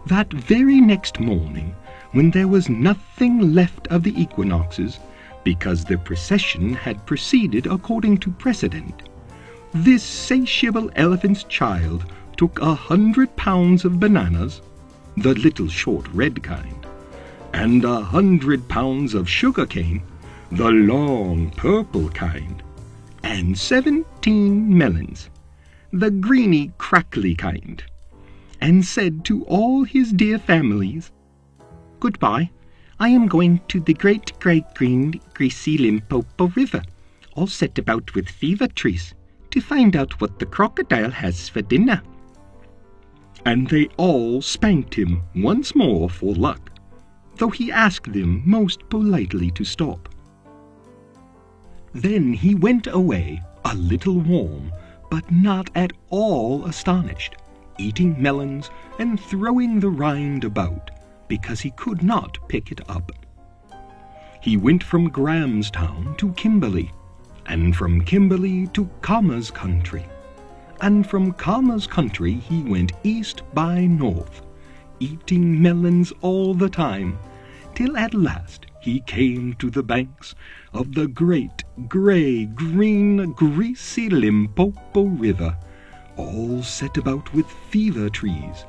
That very next morning, when there was nothing left of the equinoxes, because the procession had proceeded according to precedent, this satiable elephant's child took 100 pounds of bananas, the little short red kind, and 100 pounds of sugar cane, the long purple kind, and 17 melons, the greeny crackly kind, and said to all his dear families, "Goodbye, I am going to the great grey green greasy Limpopo River, all set about with fever trees, to find out what the crocodile has for dinner." And they all spanked him once more for luck, though he asked them most politely to stop. Then he went away, a little warm, but not at all astonished, eating melons and throwing the rind about, because he could not pick it up. He went from Grahamstown to Kimberley, and from Kimberley to Khama's country, and from Khama's country he went east by north, eating melons all the time, till at last he came to the banks of the great grey green greasy Limpopo River, all set about with fever trees,